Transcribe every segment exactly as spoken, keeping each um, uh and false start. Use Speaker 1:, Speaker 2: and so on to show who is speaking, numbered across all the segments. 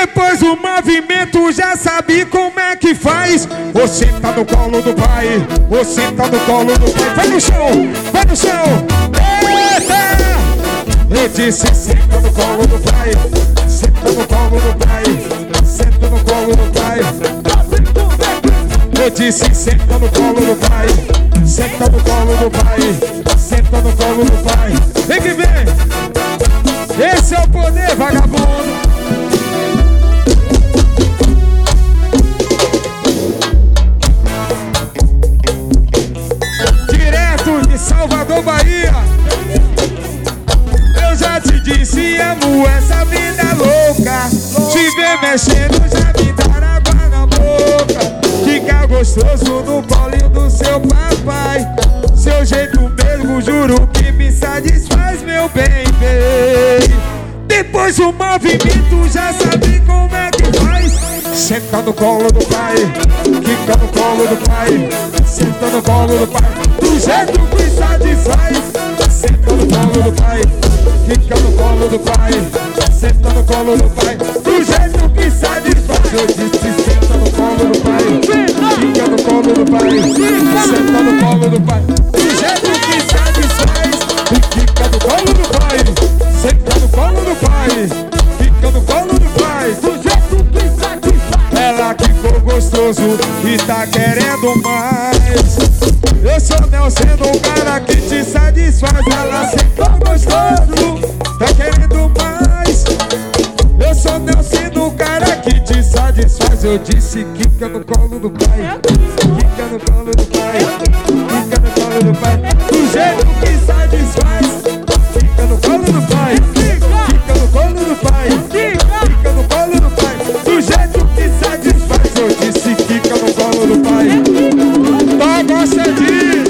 Speaker 1: Depois o movimento já sabe como é que faz. Ou senta no colo do pai, ou senta no colo do pai. Vai no chão, vai no chão. Eita! Eu disse senta no colo do pai, senta no colo do pai, senta no colo do pai. Eu disse senta no colo do pai, senta no colo do pai, senta no colo do pai. Vem que vem! Esse é o poder, vagabundo! Direto de Salvador, Bahia. Eu já te disse, amo essa vida louca. Te ver mexendo já me dá água na boca. Fica gostoso no colinho do seu papai. Seu jeito mesmo, juro que me satisfaz, meu bem, bem. Depois o movimento já sabe como é que faz. Senta no colo do pai, fica no colo do pai, senta no colo do pai, do jeito que satisfaz. Senta no colo do pai, fica no colo do pai, senta no colo do pai, do jeito que satisfaz. Eu disse senta no colo do pai, fica no colo do pai, senta no colo do pai, do jeito que satisfaz. Fica no colo do pai, senta no colo do pai, fica no colo do pai, do jeito que satisfaz. Ela que ficou gostoso e tá querendo mais. Eu sou Nelson, o cara que te satisfaz. Ela sentou gostoso, tá querendo mais. Eu sou Nelson, o cara que te satisfaz. Eu disse quica no colo do pai, quica no colo do pai, quica no colo do pai, do jeito que satisfaz. Fica no colo do pai, fica no colo do pai, fica no colo do pai, do jeito que satisfaz. Eu disse fica no colo do pai. Só gosta disso,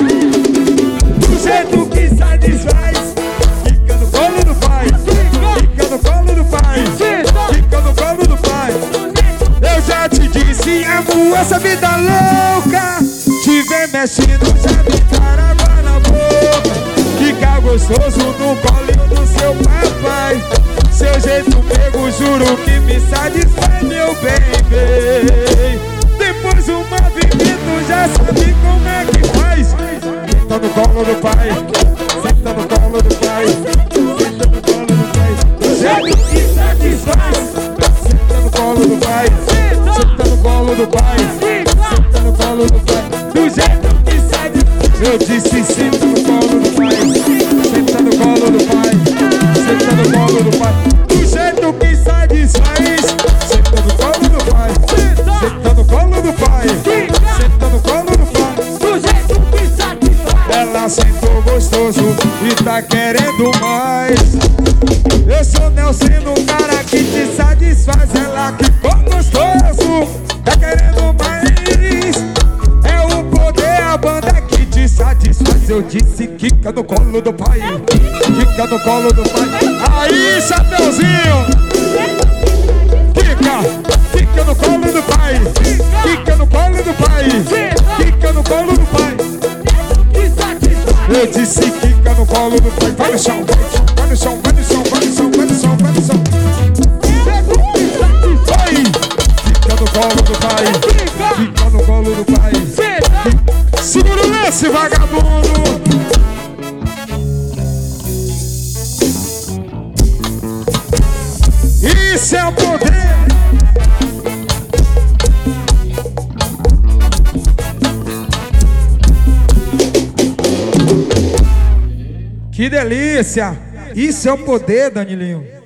Speaker 1: do jeito que satisfaz. Fica no colo do pai, fica no colo do pai, fica no colo do pai. Eu já te disse, amo essa vida louca. Te ver mexendo, já me dá água na boca. Fica gostoso no colinho do seu papai. Seu jeito pego, juro que me satisfaz, meu bem, bem. Depois o movimento já sabe como é que faz. Senta no colo do pai, senta no colo do pai, senta no colo do pai, do jeito que satisfaz. Senta no colo do pai, senta no colo do pai, senta no colo do pai, do jeito que satisfaz. Eu disse senta no colo do pai, senta no colo do pai, senta no colo do pai, do jeito que satisfaz. Senta no colo do pai, senta no colo do pai, senta no colo do pai, do jeito que satisfaz. Ela sentou gostoso e tá querendo mais. Eu sou Nelson, o cara que te satisfaz. Ela que ficou gostoso, tá querendo mais. É o poder, a banda que te satisfaz. Eu disse quica no colo do pai, quica no colo do pai. Aí, chapeuzinho, quica, quica no colo do pai, quica no colo do pai, quica no colo do pai. Eu disse quica no colo do pai. Vai no chão, vai no chão, vai no chão, vai no chão, vai no chão, vai no chão. Vai! Fica no colo do pai, fica no colo do pai. Segura o lance, vagabundo! Isso é o poder! Que delícia! Isso é o poder, Danilinho.